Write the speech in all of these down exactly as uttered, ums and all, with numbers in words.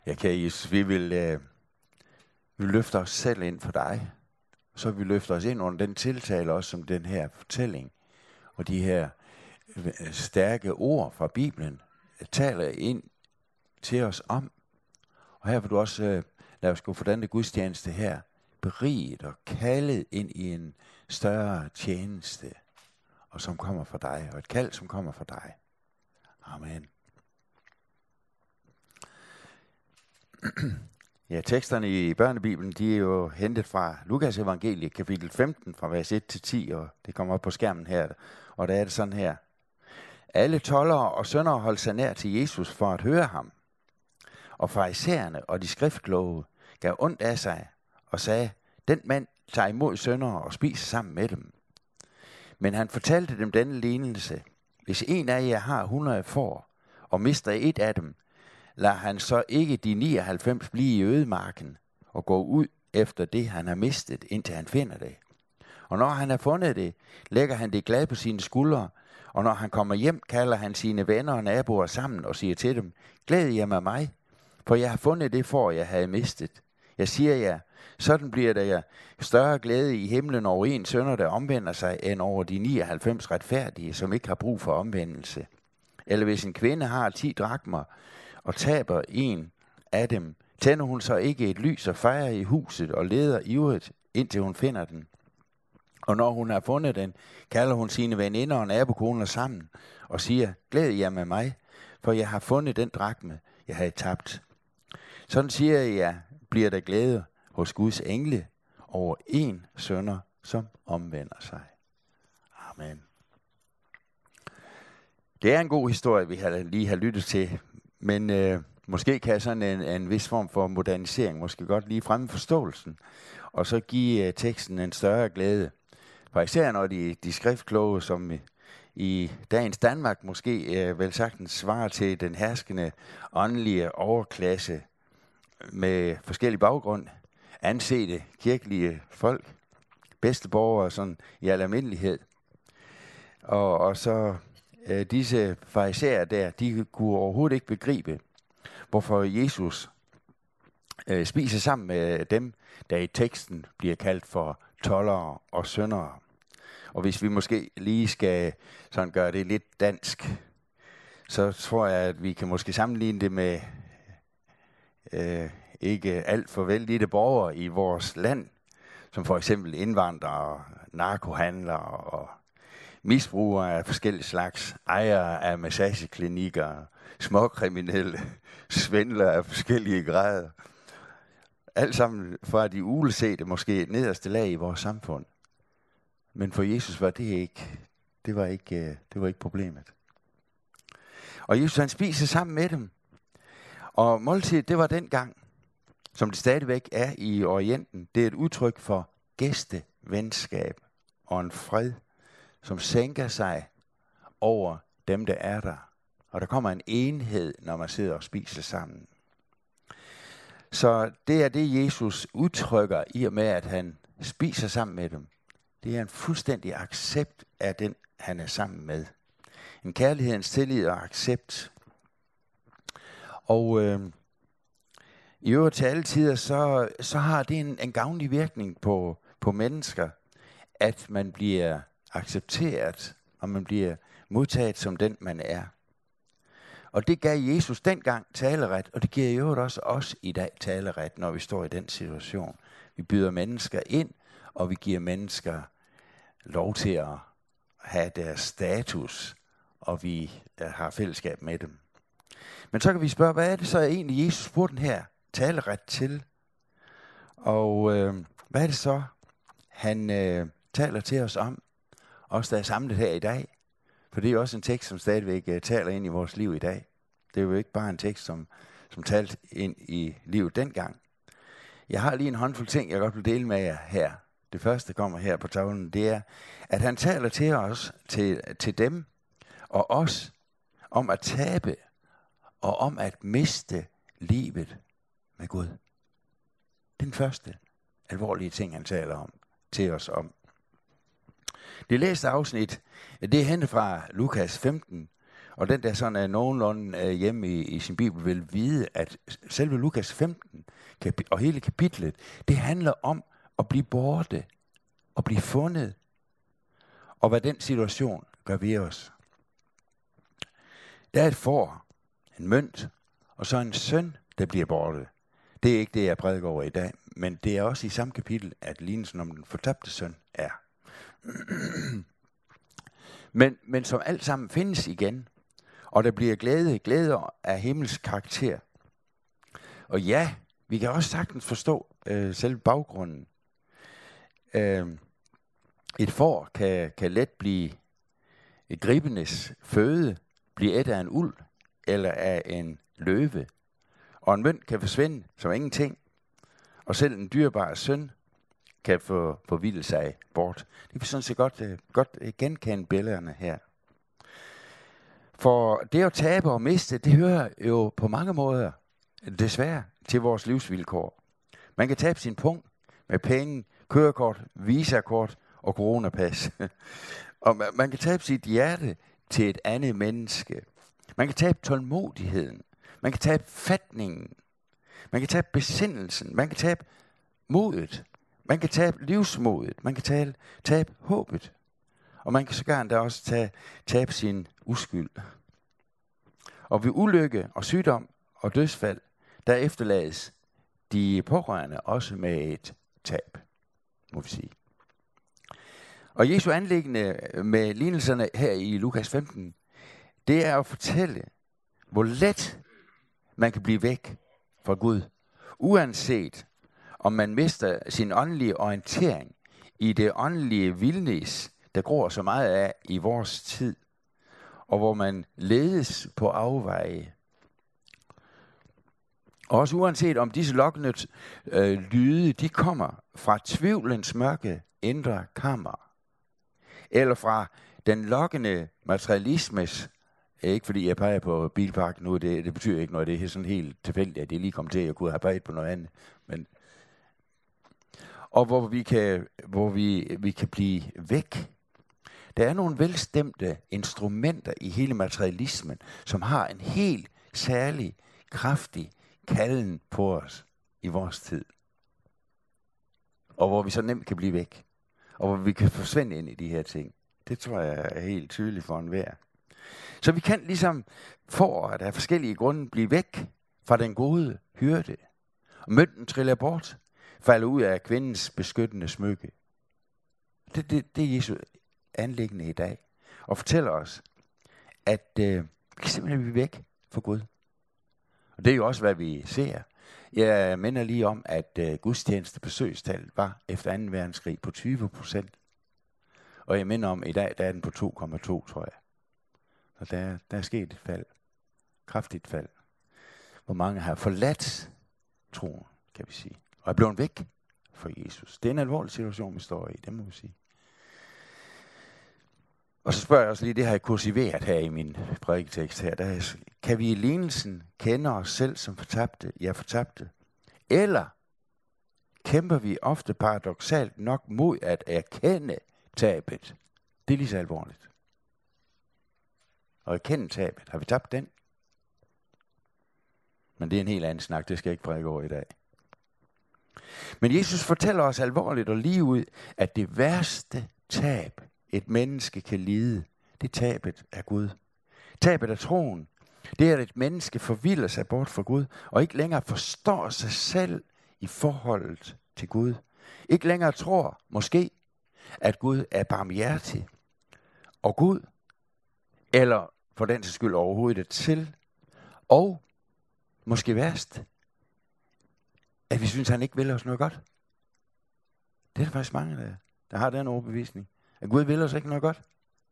Ja, kære Jesus, vi vil, øh, vi vil løfte os selv ind for dig. Så vi løfter os ind under den tiltale også, som den her fortælling og de her øh, stærke ord fra Bibelen taler ind til os om. Og her vil du også øh, lade os gå for denne gudstjeneste her, beriget og kaldet ind i en større tjeneste, og som kommer fra dig, og et kald, som kommer fra dig. Amen. Ja, teksterne i børnebibelen, de er jo hentet fra Lukas evangeliet, kapitel femten, fra vers et til ti, og det kommer op på skærmen her, og der er det sådan her. Alle toldere og syndere holdt sig nær til Jesus for at høre ham, og farisæerne og de skriftkloge gav ondt af sig og sagde, den mand tager imod syndere og spiser sammen med dem. Men han fortalte dem denne lignelse. Hvis en af jer har hundrede får og mister et af dem, lader han så ikke de nioghalvfems blive i ødemarken og gå ud efter det, han har mistet, indtil han finder det. Og når han har fundet det, lægger han det glad på sine skuldre, og når han kommer hjem, kalder han sine venner og naboer sammen og siger til dem, glæd jer med mig, for jeg har fundet det får, jeg havde mistet. Jeg siger jer, sådan bliver der større glæde i himlen over en sønder, der omvender sig, end over de nioghalvfems retfærdige, som ikke har brug for omvendelse. Eller hvis en kvinde har ti drakmer og taber en af dem, tænder hun så ikke et lys og fejrer i huset og leder ivrigt, indtil hun finder den. Og når hun har fundet den, kalder hun sine veninder og nabokoner sammen og siger, glæd jer med mig, for jeg har fundet den drakme, jeg havde tabt. Sådan siger jeg, bliver der glæde hos Guds engle over en sønder, som omvender sig. Amen. Det er en god historie, vi har lige har lyttet til, men øh, måske kan sådan en, en vis form for modernisering måske godt lige fremme forståelsen, og så give øh, teksten en større glæde. For især når de, de skriftkloge, som i, i dagens Danmark måske øh, vel sagtens svarer til den herskende åndelige overklasse med forskellig baggrund, ansete kirkelige folk, bedste borgere sådan i al almindelighed. Og, og så øh, disse farisæer der, de kunne overhovedet ikke begribe, hvorfor Jesus øh, spiser sammen med dem, der i teksten bliver kaldt for toldere og syndere. Og hvis vi måske lige skal sådan gøre det lidt dansk, så tror jeg, at vi kan måske sammenligne det med øh, ikke alt for vældige borgere i vores land, som for eksempel indvandrere, narkohandlere og misbrugere af forskellige slags, ejere af massageklinikker, småkriminelle, svindlere af forskellige grader. Alt sammen fra de ulesete, måske nederste lag i vores samfund. Men for Jesus var det ikke, det var ikke, det var ikke problemet. Og Jesus han spiser sammen med dem. Og måltidet, det var dengang, som det stadigvæk er i Orienten, det er et udtryk for gæstevenskab og en fred, som sænker sig over dem, der er der. Og der kommer en enhed, når man sidder og spiser sammen. Så det er det, Jesus udtrykker i og med, at han spiser sammen med dem. Det er en fuldstændig accept af den, han er sammen med. En kærlighedens tillid og accept. Og øh, i øvrigt til alle tider, så, så har det en, en gavnlig virkning på, på mennesker, at man bliver accepteret, og man bliver modtaget som den, man er. Og det gav Jesus dengang taleret, og det giver i øvrigt også os i dag taleret, når vi står i den situation. Vi byder mennesker ind, og vi giver mennesker lov til at have deres status, og vi har fællesskab med dem. Men så kan vi spørge, hvad er det så egentlig, Jesus bruger den her taleret til? Og øh, hvad er det så, han øh, taler til os om, os der er samlet her i dag? For det er jo også en tekst, som stadigvæk uh, taler ind i vores liv i dag. Det er jo ikke bare en tekst, som, som talte ind i livet dengang. Jeg har lige en håndfuld ting, jeg godt vil dele med jer her. Det første, der kommer her på tavlen, det er, at han taler til os, til, til dem og os, om at tabe og om at miste livet med Gud. Den første alvorlige ting, han taler om til os om. Det læste afsnit, det er hentet fra Lukas femten, og den der sådan er nogenlunde uh, hjemme i, i sin bibel, vil vide, at selve Lukas femten kapi- og hele kapitlet, det handler om at blive borte, og blive fundet, og hvad den situation gør ved os. Der er et får, en mønt, og så en søn, der bliver borte. Det er ikke det, jeg prædiker over i dag, men det er også i samme kapitel, at lignelsen om den fortabte søn er. men, men som alt sammen findes igen, og der bliver glæde, glæde af himmelsk karakter. Og ja, vi kan også sagtens forstå øh, selve baggrunden. Øh, et får kan, kan let blive et gribenes føde, blive et af en ulv eller af en løve. Og en mønt kan forsvinde som ingenting. Og selv en dyrbar søn kan få forvilde sig bort. Det kan vi sådan set godt, uh, godt genkende billederne her. For det at tabe og miste, det hører jo på mange måder desværre til vores livsvilkår. Man kan tabe sin punkt med penge, kørekort, visakort og coronapas. Og man kan tabe sit hjerte til et andet menneske. Man kan tabe tålmodigheden. Man kan tabe fatningen. Man kan tabe besindelsen. Man kan tabe modet. Man kan tabe livsmodet. Man kan tabe, tabe håbet. Og man kan sågar endda også tage, tabe sin uskyld. Og ved ulykke og sygdom og dødsfald, der efterlades de pårørende også med et tab, må vi sige. Og Jesu anliggende med lignelserne her i Lukas femten, det er at fortælle, hvor let man kan blive væk fra Gud, uanset om man mister sin åndelige orientering i det åndelige vildnis, der gror så meget af i vores tid, og hvor man ledes på afveje. Og også uanset om disse lokkende øh, lyde, de kommer fra tvivlens mørke indre kammer, eller fra den lokkende materialismes, ikke fordi jeg peger på bilpark nu, det, det betyder ikke noget, det er sådan helt tilfældigt, at det lige kom til, at jeg kunne have peget på noget andet. Men og hvor vi kan, hvor vi, vi kan blive væk. Der er nogle velstemte instrumenter i hele materialismen, som har en helt særlig, kraftig kalden på os i vores tid. Og hvor vi så nemt kan blive væk. Og hvor vi kan forsvinde ind i de her ting. Det tror jeg er helt tydeligt for enhver. Så vi kan ligesom for at af forskellige grunde blive væk fra den gode hyrde. Og mønten triller bort, falder ud af kvindens beskyttende smykke. Det, det, det er Jesu anliggende i dag. Og fortæller os, at øh, vi kan simpelthen blive væk fra Gud. Og det er jo også, hvad vi ser. Jeg minder lige om, at øh, gudstjeneste besøgstal var efter anden verdenskrig på tyve procent. Og jeg minder om, at i dag der er den på to komma to, tror jeg. Og der, der er sket et fald. Kraftigt fald. Hvor mange har forladt troen, kan vi sige. Og er blevet væk fra Jesus. Det er en alvorlig situation, vi står i, det må vi sige. Og så spørger jeg også lige, det har jeg kursiveret her i min prædiketekst her. Der er, kan vi i lignelsen kende os selv som fortabte? Ja, fortabte. Eller kæmper vi ofte paradoksalt nok mod at erkende tabet? Det er lige så alvorligt. Og erkende tabet. Har vi tabt den? Men det er en helt anden snak, det skal jeg ikke prædike over i dag. Men Jesus fortæller os alvorligt og lige ud, at det værste tab, et menneske kan lide, det er tabet af Gud. Tabet af troen, det er, at et menneske forvilder sig bort fra Gud, og ikke længere forstår sig selv i forholdet til Gud. Ikke længere tror, måske, at Gud er barmhjertig. Og Gud, eller for den sags skyld overhovedet er til, og måske værst, at vi synes, at han ikke vil os noget godt. Det er der faktisk mange, der, der har den overbevisning. At Gud vil os ikke noget godt.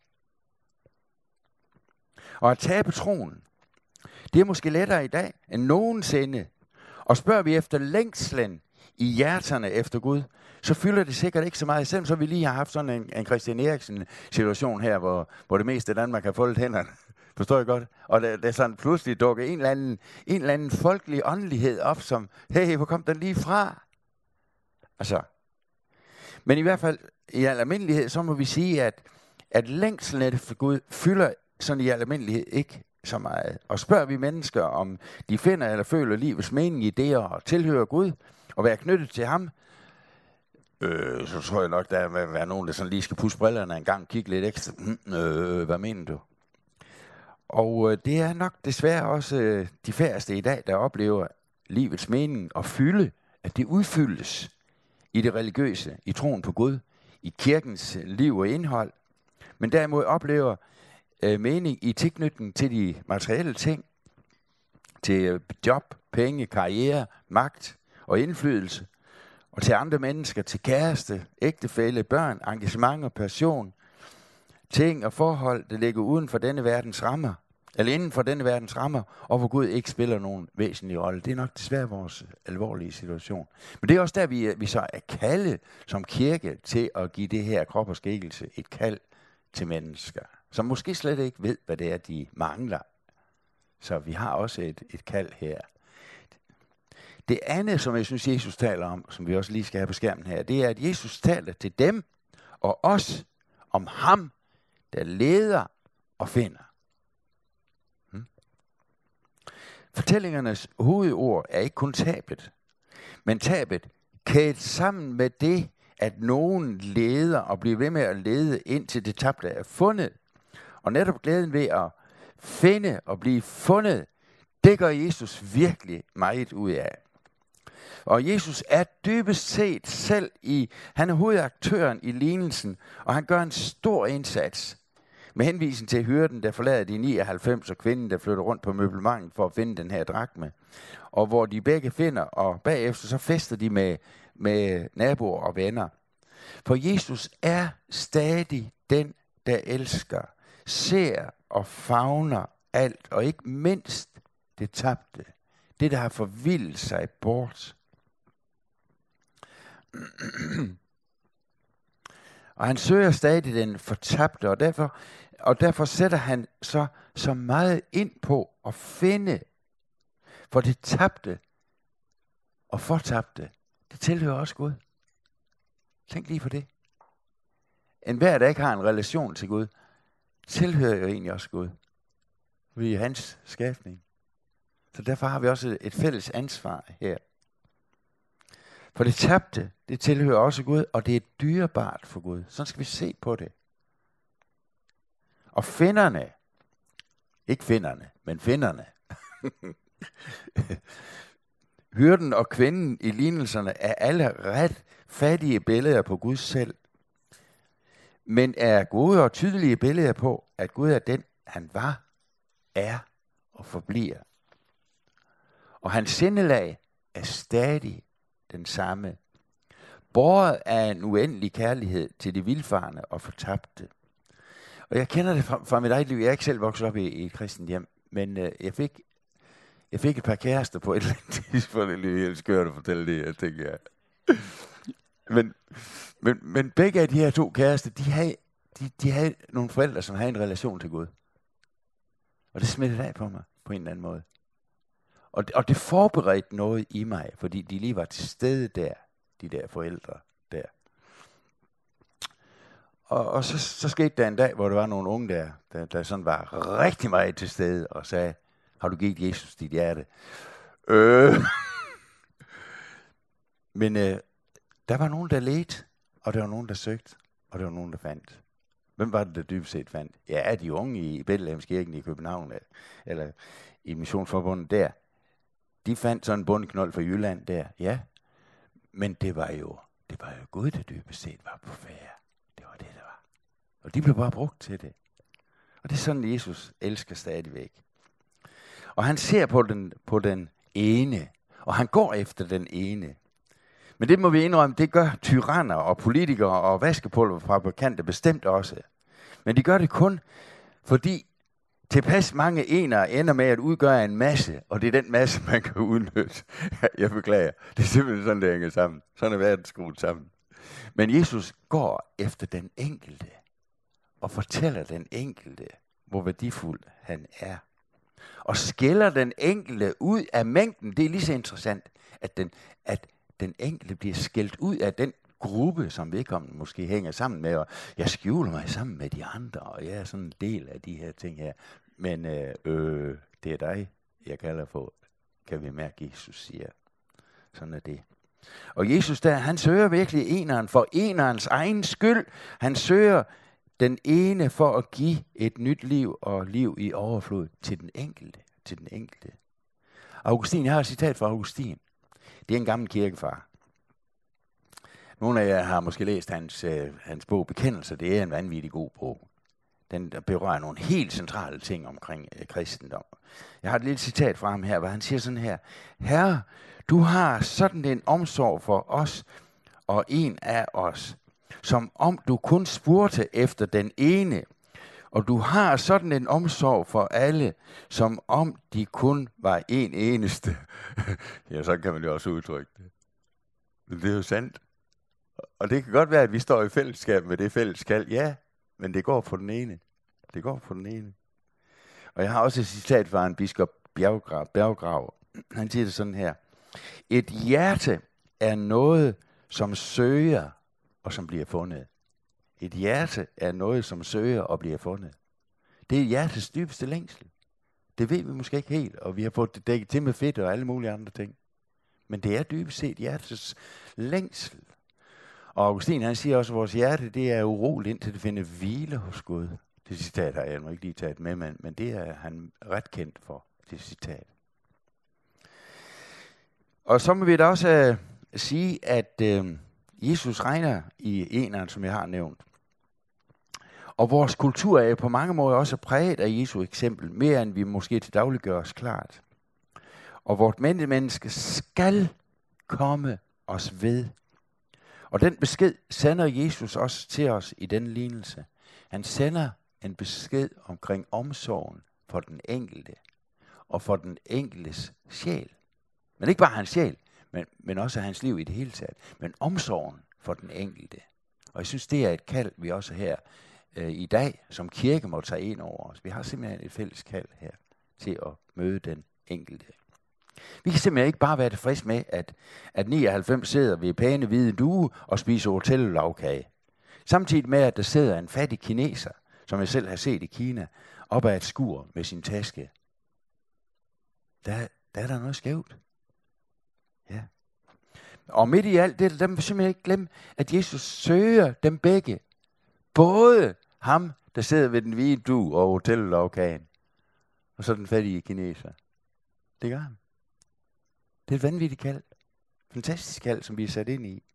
Og at tabe troen, det er måske lettere i dag end nogensinde. Og spørger vi efter længslen i hjerterne efter Gud, så fylder det sikkert ikke så meget. Selvom så vi lige har haft sådan en, en Christian Eriksen situation her, hvor, hvor det meste af Danmark har foldet hænderne. Forstår jeg godt? Og der, der sådan pludselig dukker en eller anden, en eller anden folkelig åndelighed op, som, hey, hvor kom den lige fra? Altså. Men i hvert fald, i al almindelighed, så må vi sige, at, at længslen efter Gud fylder sådan i almindelighed ikke så meget. Og spørger vi mennesker, om de finder eller føler livets mening i det og tilhører Gud og være knyttet til ham, øh, så tror jeg nok, der vil være nogen, der sådan lige skal pusse brillerne en gang og kigge lidt ekstra. Øh, hvad mener du? Og øh, det er nok desværre også øh, de færreste i dag, der oplever livets mening og fylde, at det udfyldes i det religiøse, i troen på Gud, i kirkens liv og indhold, men derimod oplever øh, mening i tilknytning til de materielle ting, til øh, job, penge, karriere, magt og indflydelse, og til andre mennesker, til kæreste, ægtefælle, børn, engagement og passion, ting og forhold, der ligger uden for denne verdens rammer, eller inden for denne verdens rammer, og hvor Gud ikke spiller nogen væsentlig rolle. Det er nok desværre vores alvorlige situation. Men det er også der, vi, vi så er kaldet som kirke til at give det her krop og skikkelse et kald til mennesker, som måske slet ikke ved, hvad det er, de mangler. Så vi har også et, et kald her. Det andet, som jeg synes, Jesus taler om, som vi også lige skal have på skærmen her, det er, at Jesus taler til dem og os om ham, der leder og finder. Hmm. Fortællingernes hovedord er ikke kun tabet, men tabet kædet sammen med det, at nogen leder og bliver ved med at lede, indtil det tabte er fundet. Og netop glæden ved at finde og blive fundet, det gør Jesus virkelig meget ud af. Og Jesus er dybest set selv i, han er hovedaktøren i lignelsen, og han gør en stor indsats. Med henvisning til hyrden, der forlader de nioghalvfems, og kvinden, der flytter rundt på møblementet for at finde den her drakme. Og hvor de begge finder, og bagefter så fester de med, med naboer og venner. For Jesus er stadig den, der elsker, ser og favner alt, og ikke mindst det tabte. Det, der har forvildet sig bort. Og han søger stadig den fortabte, og derfor, og derfor sætter han så, så meget ind på at finde. For det tabte og fortabte, det tilhører også Gud. Tænk lige på det. En hver, der ikke har en relation til Gud, tilhører jo egentlig også Gud. Vi er hans skabning. Så derfor har vi også et fælles ansvar her. For det tabte, det tilhører også Gud, og det er dyrebart for Gud. Sådan skal vi se på det. Og finderne, ikke finderne, men finderne. Hyrden og kvinden i lignelserne er alle ret fattige billeder på Gud selv. Men er gode og tydelige billeder på, at Gud er den, han var, er og forbliver. Og hans sindelag er stadig den samme. Båret af en uendelig kærlighed til de vildfarne og fortabte. Og jeg kender det fra, fra mit eget liv. Jeg er ikke selv vokset op i, i et kristent hjem, men øh, jeg, fik, jeg fik et par kærester på et eller andet tidspunkt. Det er helt skørt at fortælle det, jeg tænker jeg. Men, men, men begge af de her to kærester, de havde, de, de havde nogle forældre, som havde en relation til Gud. Og det smittede af på mig på en eller anden måde. Og, og det forberedte noget i mig, fordi de lige var til stede der, de der forældre der. Og, og så, så skete der en dag, hvor der var nogle unge der, der, der sådan var rigtig meget til stede og sagde, har du givet Jesus dit hjerte? Øh. Men øh, der var nogen, der ledte, og der var nogen, der søgte, og der var nogen, der fandt. Hvem var det, der dybest set fandt? Ja, de unge i Betlehemskirken i København, eller i Missionsforbundet der, de fandt sådan en bundeknold fra Jylland der, ja. Men det var jo, det var jo Gud, der dybest set var på færde. Det var det, der var. Og de blev bare brugt til det. Og det er sådan, Jesus elsker stadigvæk. Og han ser på den, på den ene, og han går efter den ene. Men det må vi indrømme, det gør tyranner og politikere og vaskepulverfabrikanter bestemt også. Men de gør det kun, fordi tilpas mange enere ender med at udgøre en masse, og det er den masse, man kan udnytte. Jeg beklager. Det er simpelthen sådan, det hænger sammen. Sådan er verden skruet sammen. Men Jesus går efter den enkelte, og fortæller den enkelte, hvor værdifuld han er. Og skiller den enkelte ud af mængden. Det er lige så interessant, at den, at den enkelte bliver skilt ud af den gruppe, som vedkommende måske hænger sammen med, og jeg skjuler mig sammen med de andre, og jeg er sådan en del af de her ting her. Men øh, øh, det er dig, jeg kalder på, kan vi mærke, Jesus siger. Sådan er det. Og Jesus der, han søger virkelig eneren for enerens egen skyld. Han søger den ene for at give et nyt liv og liv i overflod til den enkelte. Til den enkelte. Augustin, jeg har et citat fra Augustin. Det er en gammel kirkefar. Nogle af jer har måske læst hans, øh, hans bog Bekendelser. Det er en vanvittig god bog. Den berører nogle helt centrale ting omkring øh, kristendom. Jeg har et lille citat fra ham her, hvor han siger sådan her. Herre, du har sådan en omsorg for os og en af os, som om du kun spurgte efter den ene, og du har sådan en omsorg for alle, som om de kun var en eneste. Ja, så kan man jo også udtrykke det. Men det er jo sandt. Og det kan godt være, at vi står i fællesskab med det fællesskab. Ja, men det går på den ene. Det går på den ene. Og jeg har også et citat fra en biskop Bjerggrav. Bjerggrav. Han siger det sådan her. Et hjerte er noget, som søger og som bliver fundet. Et hjerte er noget, som søger og bliver fundet. Det er hjertets dybeste længsel. Det ved vi måske ikke helt, og vi har fået det dækket til med fedt og alle mulige andre ting. Men det er dybest set hjertets længsel. Og Augustin, han siger også, at vores hjerte, det er uroligt, indtil det finder hvile hos Gud. Det citat har jeg nu ikke lige taget med, men, men det er han ret kendt for, det citat. Og så må vi da også uh, sige, at uh, Jesus regner i eneren, som jeg har nævnt. Og vores kultur er på mange måder også præget af Jesu eksempel, mere end vi måske til daglig gør os klart. Og vort menneske skal komme os ved. Og den besked sender Jesus også til os i den lignelse. Han sender en besked omkring omsorgen for den enkelte og for den enkeltes sjæl. Men ikke bare hans sjæl, men, men også hans liv i det hele taget. Men omsorgen for den enkelte. Og jeg synes, det er et kald, vi også her øh, i dag som kirke må tage ind over os. Vi har simpelthen et fælles kald her til at møde den enkelte. Vi kan simpelthen ikke bare være tilfreds med, at, at nioghalvfems sidder ved pæne hvide due og spiser hotellavkage. Samtidig med, at der sidder en fattig kineser, som jeg selv har set i Kina, op ad et skur med sin taske. Der, der er der noget skævt. Ja. Og midt i alt det, der må vi simpelthen ikke glemme, at Jesus søger dem begge. Både ham, der sidder ved den hvide due og hotellavkagen, og så den fattige kineser. Det gør han. Det er et vanvittigt kald. Fantastisk kald, som vi er sat ind i.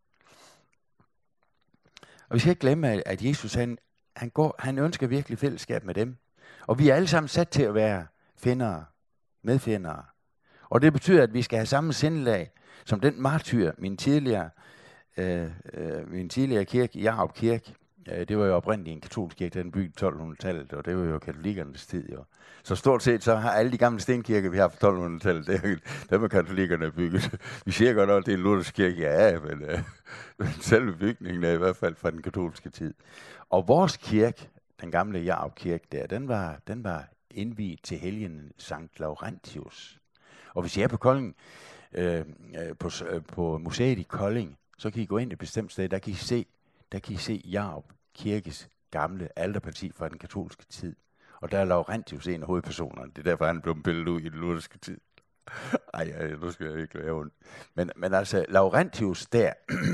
Og vi skal ikke glemme, at Jesus han, han, går, han ønsker virkelig fællesskab med dem. Og vi er alle sammen sat til at være fjendere, medfjendere. Og det betyder, at vi skal have samme sindelag som den martyr, min tidligere, øh, øh, min tidligere kirke, Jarup Kirke. Øh, det var jo oprindeligt en katolsk kirke, den bygget i tolvhundredetallet, og det var jo katolikernes tid. Jo. Så stort set så har alle de gamle stenkirker, vi har fra tolvhundredetallet, det er, dem er katolikkerne bygget. Vi siger godt nok, at det er en luthersk kirke, ja, men, øh, men selve bygningen er i hvert fald fra den katolske tid. Og vores kirke, den gamle Jarup Kirke der, den var, den var indviet til helgen Sankt Laurentius. Og hvis I er på Kolding, øh, på, øh, på museet i Kolding, så kan I gå ind et bestemt sted, der kan I se, der kan I se Jarup Kirkes gamle alterparti fra den katolske tid. Og der er Laurentius en af hovedpersonerne. Det er derfor, han blev pillet ud i den lutherske tid. Ej, ej, nu skal jeg ikke være ondt. Men, men altså, Laurentius der,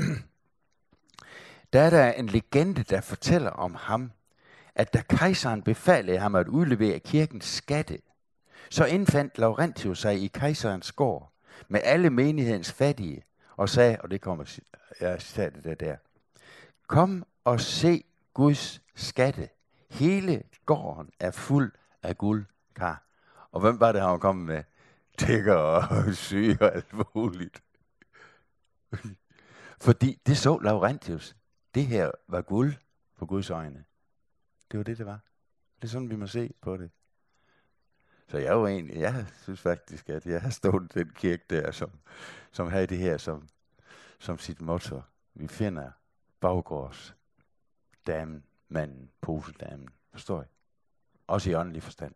der er der en legende, der fortæller om ham, at da kejseren befalede ham at udlevere kirkens skatte, så indfandt Laurentius sig i kejserens gård med alle menighedens fattige og sagde, og det kommer, jeg citerer det der, kom og se Guds skatte. Hele gården er fuld af guldkar. Og hvem var det, han var kommet med? Tækker og syge og alt muligt. Fordi det så Laurentius. Det her var guld på Guds øjne. Det var det, det var. Det er sådan, vi må se på det. Så jeg er jo egentlig, jeg synes faktisk, at jeg har stået den kirke der, som, som havde det her som, som sit motto. Vi finder baggårds damen, manden, posedamen. Forstår I? Også i åndelig forstand.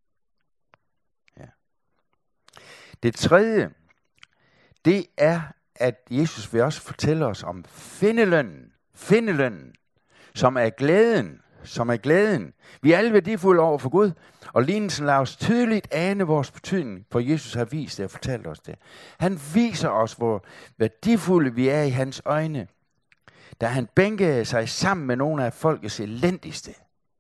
Ja. Det tredje, det er at Jesus vil også fortælle os om findelønnen, findelønnen, som er glæden, som er glæden. Vi er alle værdifulde over for Gud, og lignelsen lader os tydeligt ane vores betydning, for Jesus har vist det og fortalt os det. Han viser os, hvor værdifulde vi er i hans øjne, da han bænkede sig sammen med nogle af folkets elendigste.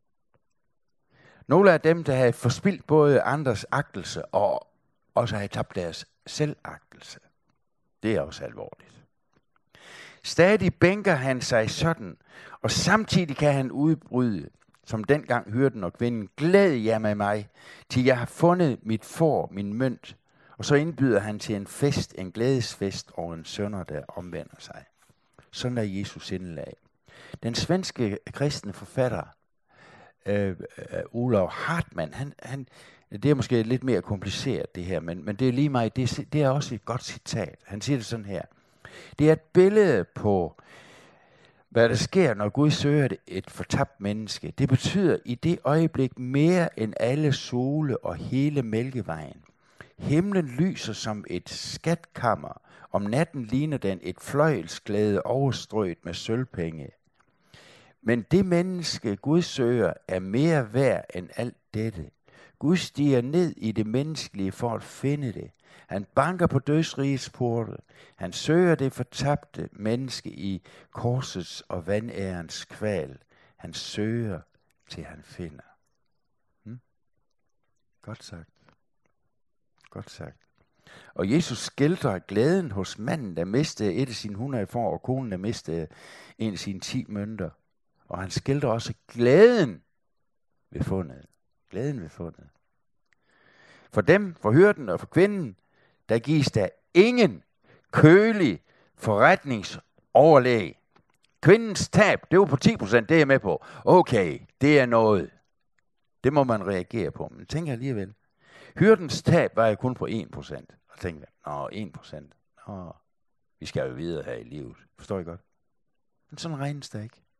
Nogle af dem, der havde forspildt både andres agtelse og også havde tabt deres selvagtelse. Det er også alvorligt. Stadig bænker han sig sådan, og samtidig kan han udbryde, som dengang hyrden og kvinden, glæd jer med mig, til jeg har fundet mit får, min mønt. Og så indbyder han til en fest, en glædesfest over en sønder, der omvender sig. Sådan er Jesus sindelag. Den svenske kristne forfatter, øh, øh, Olof Hartmann, han, han, det er måske lidt mere kompliceret det her, men, men det er lige mig, det, det er også et godt citat. Han siger det sådan her. Det er et billede på, hvad der sker, når Gud søger et fortabt menneske. Det betyder i det øjeblik mere end alle sole og hele Mælkevejen. Himlen lyser som et skatkammer. Om natten ligner den et fløjelsglæde overstrøget med sølvpenge. Men det menneske Gud søger er mere værd end alt dette. Gud stiger ned i det menneskelige for at finde det. Han banker på dødsrigets porte. Han søger det fortabte menneske i korsets og vandærens kval. Han søger, til han finder. Hmm? Godt sagt. Godt sagt. Og Jesus skildrer glæden hos manden, der mistede et af sine hundrede får, og konen, der mistede en af sine ti mønter. Og han skildrer også glæden ved fundet. Glæden ved fundet. For dem, for hyrden og for kvinden, der gives der ingen kølig forretningsoverlæg. Kvindens tab, det var på ti procent, det er jeg med på. Okay, det er noget. Det må man reagere på. Men tænker alligevel, hyrdens tab var jo kun på en procent. Og tænker jeg, nå, en procent. Nå, vi skal jo videre her i livet. Forstår I godt? Men sådan regnes det ikke.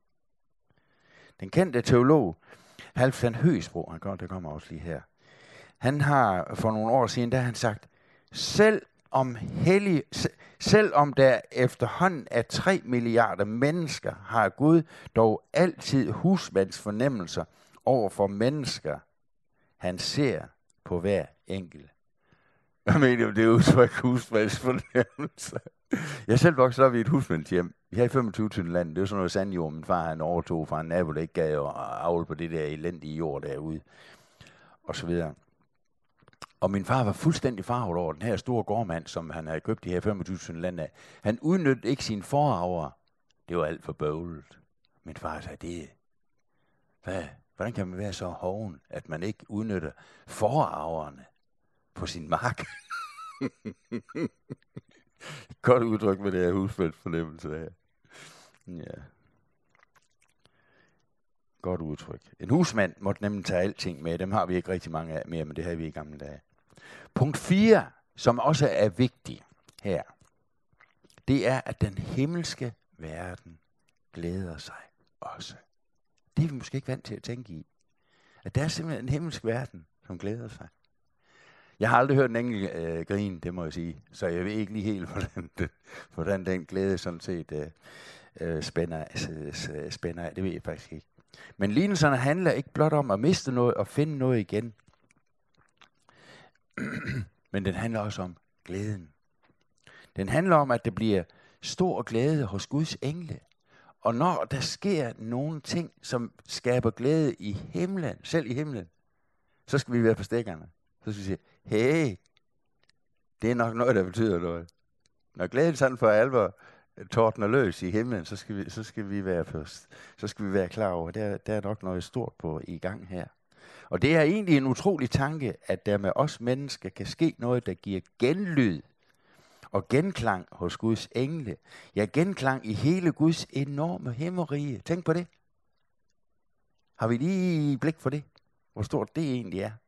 Den kendte teolog, Halfdan Høgsbro, han kommer, det kommer også lige her. Han har for nogle år siden, der har han sagt, selv om, hellig, selv om der efterhånden er tre milliarder mennesker, har Gud dog altid husmands fornemmelser over for mennesker, han ser på hver enkelt. Jeg mener, det er udtryk husmands fornemmelser. Jeg er selv vokset op i et husmandshjem. Vi har i femogtyve tusind land. Det er sådan noget sandjord, min far han overtog fra en nabo, der ikke gav at avle på det der elendige jord derude. Og så videre. Og min far var fuldstændig farvet over den her store gårdmand, som han havde købt de her femogtyve tusind land af. Han udnyttede ikke sine forarver. Det var alt for bøvlet. Min far sagde, det hvad? Hvordan kan man være så hoven, at man ikke udnytter forarverne på sin mark? Godt udtryk med det her husmandsfornemmelse her. Ja. Godt udtryk. En husmand måtte nemlig tage alting med. Dem har vi ikke rigtig mange af mere, men det har vi i gamle dage. Punkt fire, som også er vigtig her, det er, at den himmelske verden glæder sig også. Det er vi måske ikke vant til at tænke i. At der er simpelthen en himmelsk verden, som glæder sig. Jeg har aldrig hørt en enkelt øh, grin, det må jeg sige. Så jeg ved ikke lige helt, hvordan den, hvordan den glæde sådan set øh, øh, spænder, øh, spænder af. Det ved jeg faktisk ikke. Men lignelserne handler ikke blot om at miste noget og finde noget igen. Men den handler også om glæden. Den handler om, at det bliver stor glæde hos Guds engle. Og når der sker nogle ting, som skaber glæde i himlen, selv i himlen, så skal vi være på stikkerne. Så skal vi sige, hey, det er nok noget, der betyder noget. Når glæden sådan for alvor tordner løs i himlen, så skal vi, så skal vi være først. Så skal vi være klar over, at der, der er nok noget stort på i gang her. Og det er egentlig en utrolig tanke, at der med os mennesker kan ske noget, der giver genlyd og genklang hos Guds engle. Ja, genklang i hele Guds enorme himmerige. Tænk på det. Har vi lige blik for det? Hvor stort det egentlig er.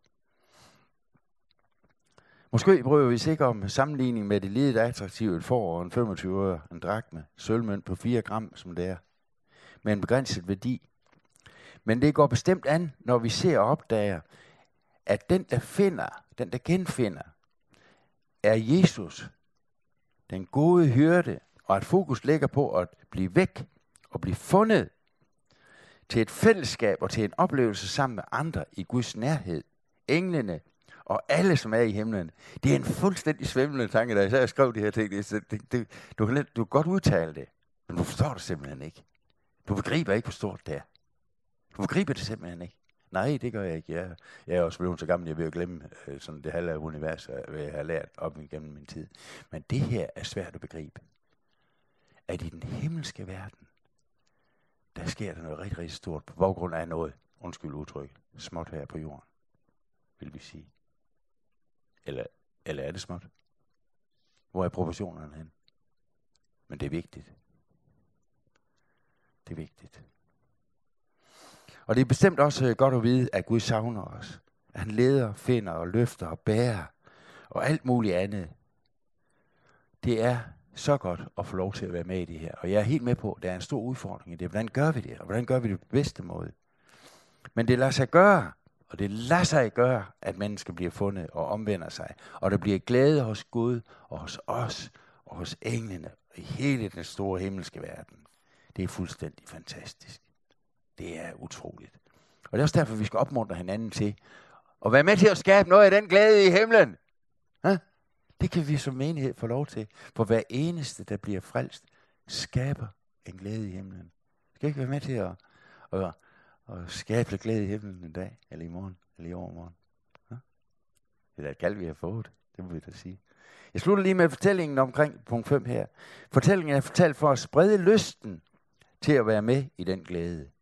Måske prøver vi sikkert om sammenligning med det lidt attraktive et får og en femogtyve øre, en drakme, sølvmønt på fire gram, som det er, med en begrænset værdi. Men det går bestemt an, når vi ser og opdager, at den, der finder, den, der genfinder, er Jesus. den gode hyrde, og at fokus ligger på at blive væk og blive fundet til et fællesskab og til en oplevelse sammen med andre i Guds nærhed. Englene og alle, som er i himlen. Det er en fuldstændig svimlende tanke, da jeg skrev de her ting. Det, det, det, du, kan, du kan godt udtale det, men du forstår det simpelthen ikke. Du begriber ikke, hvor stort det er. Du begriber det simpelthen ikke. Nej, det gør jeg ikke. Jeg, jeg er også blevet så gammel, jeg vil jo glemme øh, sådan det halve univers, jeg har lært op igennem min tid. Men det her er svært at begribe. At i den himmelske verden, der sker der noget rigtig, rigtig stort på baggrund af noget, undskyld udtryk, småt her på jorden, vil vi sige. Eller, eller er det småt? Hvor er proportionerne hen? Men det er vigtigt. Det er vigtigt. Og det er bestemt også godt at vide, at Gud savner os. At han leder, finder og løfter og bærer og alt muligt andet. Det er så godt at få lov til at være med i det her. Og jeg er helt med på, at der er en stor udfordring i det. Hvordan gør vi det? Og hvordan gør vi det på bedste måde? Men det lader sig gøre. Og det lader sig gøre, at mennesker bliver fundet og omvender sig. Og der bliver glæde hos Gud og hos os og hos englene og i hele den store himmelske verden. Det er fuldstændig fantastisk. Det er utroligt. Og det er også derfor, vi skal opmuntre hinanden til at være med til at skabe noget af den glæde i himlen. Ha? Det kan vi som menighed få lov til. For hver eneste, der bliver frelst, skaber en glæde i himlen. Skal ikke være med til at, at, at skabe glæde i himlen en dag, eller i morgen, eller i overmorgen. Ha? Det er da et kald, vi har fået. Det må vi da sige. Jeg slutter lige med fortællingen omkring punkt fem her. Fortællingen er fortalt for at sprede lysten til at være med i den glæde.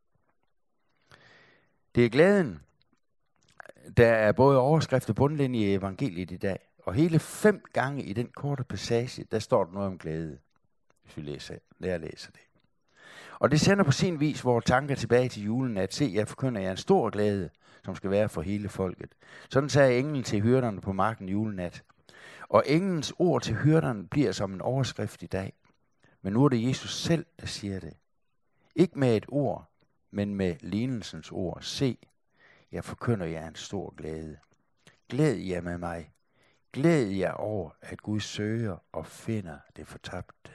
Det er glæden, der er både overskrift og bundlinje i evangeliet i dag. Og hele fem gange i den korte passage, der står der noget om glæde, hvis vi læser, lærer læser det. Og det sender på sin vis vores tanker tilbage til julen, at se, jeg forkynder jer en stor glæde, som skal være for hele folket. Sådan sagde englen til hyrderne på marken julenat. Og englens ord til hyrderne bliver som en overskrift i dag. Men nu er det Jesus selv, der siger det. Ikke med et ord, men med lignelsens ord. Se, jeg forkynder jer en stor glæde. Glæd jer med mig. Glæd jer over, at Gud søger og finder det fortabte.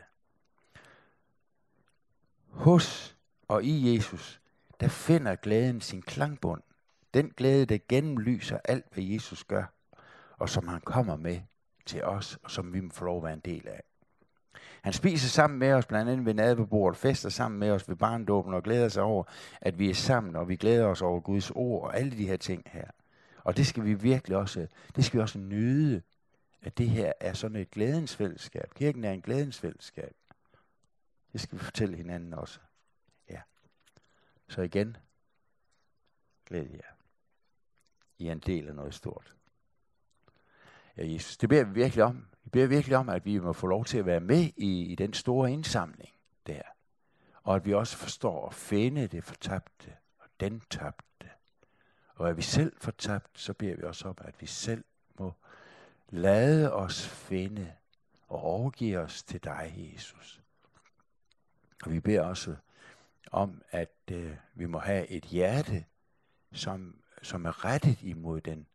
Hos og i Jesus, der finder glæden sin klangbund. Den glæde, der gennemlyser alt, hvad Jesus gør, og som han kommer med til os, og som vi må få lov at være en del af. Han spiser sammen med os, blandt andet ved nadverbordet, fester sammen med os ved barndåben og glæder sig over, at vi er sammen, og vi glæder os over Guds ord og alle de her ting her. Og det skal vi virkelig også, det skal vi også nyde, at det her er sådan et glædens fællesskab. Kirken er en glædens fællesskab. Det skal vi fortælle hinanden også. Ja. Så igen, glæd jer. I er en del af noget stort. Ja, Jesus, det beder vi virkelig om. Vi beder virkelig om, at vi må få lov til at være med i, i den store indsamling der. Og at vi også forstår at finde det fortabte og den tabte. Og at vi selv får tabt, så beder vi også om, at vi selv må lade os finde og overgive os til dig, Jesus. Og vi beder også om, at øh, vi må have et hjerte, som, som er rettet imod den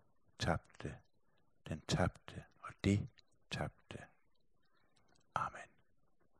fortabte, den tabte og det tabte. Amen.